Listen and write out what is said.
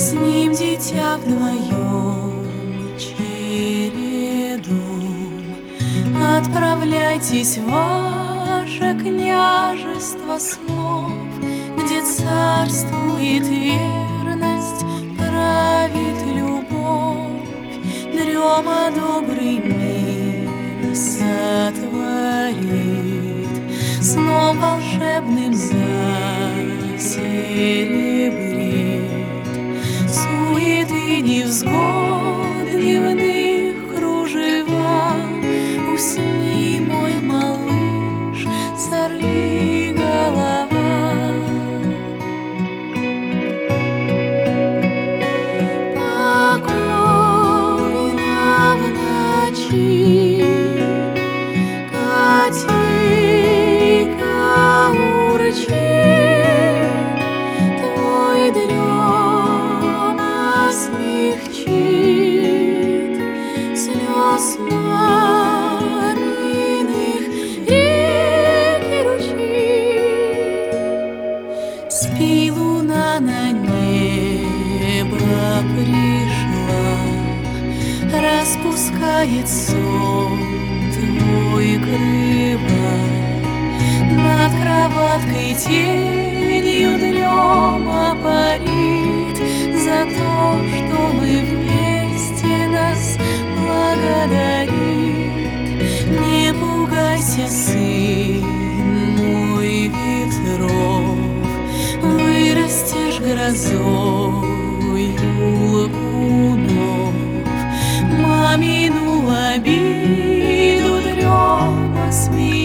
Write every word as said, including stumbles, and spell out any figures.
С ним, дитя, вдвоем чередом отправляйтесь в ваше княжество снов, где царствует верность, правит любовь, дрема добрый мир сотворит, сном волшебным засеребрит суеты невзгод дневных кружева. Усни, мой малыш, сорви голова. Покойно в ночи котейка урчит, твой дрема смягчит слез маминых реки ручей. Спи, луна на небо пришла, распускает сон твой крыла. Над кроваткой тенью дрема парит за то, что мы вместе, нас благодарит. Не пугайся, сын мой, ветров, вырастешь грозою лгунов. Мамину обиду дрема смеет,